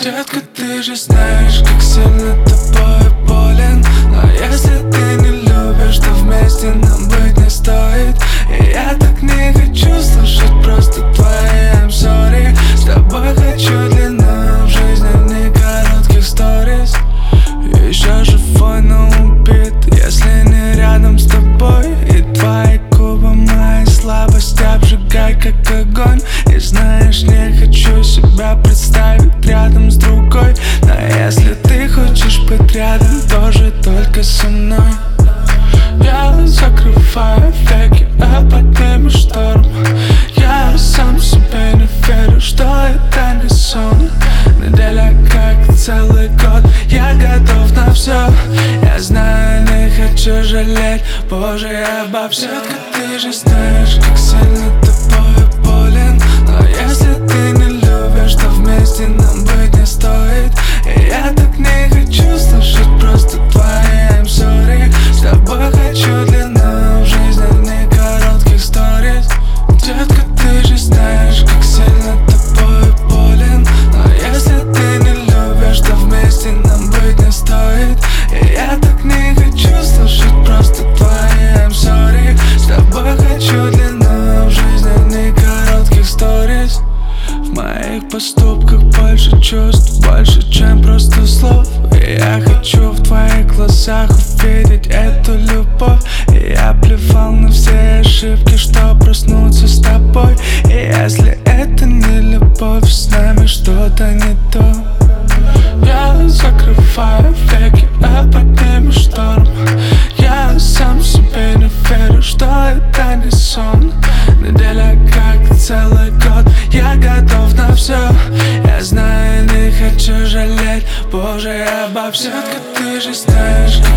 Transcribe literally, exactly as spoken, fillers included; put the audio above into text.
Детка, ты же знаешь, как сильно тобой болен. Но если ты не любишь, то вместе нам быть не стоит. И я так не хочу слушать просто твои I'm sorry. С тобой хочу длину в жизни, не коротких сторис. Еще живой, но убит, если не рядом с тобой. И твои губы мои слабости обжигай, как огонь. И знаешь, не хочу себя представить рядом с другой. Но если ты хочешь быть рядом, тоже только со мной. Я закрываю веки, а подниму шторм. Я сам себе не верю, что это не сон. Неделя как целый год, я готов на все. Я знаю, не хочу жалеть, Боже, я обо всем. Детка, ты же знаешь, как сильно тобой болен. Но если ты не любишь, то вместе нам быть не стоит. И я так не хочу слушать просто твои I'm sorry. С тобой хочу длину в жизни, не коротких сторис. Детка, ты же знаешь, как сильно тобой болен. Но если ты не любишь, то вместе нам быть не стоит. И я так не хочу слушать просто твои I'm sorry. С тобой хочу длину в жизни, не коротких сторис. В моих поступках больше чувств, больше, чем просто слов. И я хочу в твоих глазах увидеть эту любовь. И я плевал на все ошибки, что проснуться с тобой. И если это не любовь, с нами что-то не то. Я закрываю веки, а подниму шторм. Я сам себе не верю, что это не сон. Неделя как целый год, я готов на все. Я знаю, не хочу жалеть, Боже, я обо всем. Детка, ты же знаешь,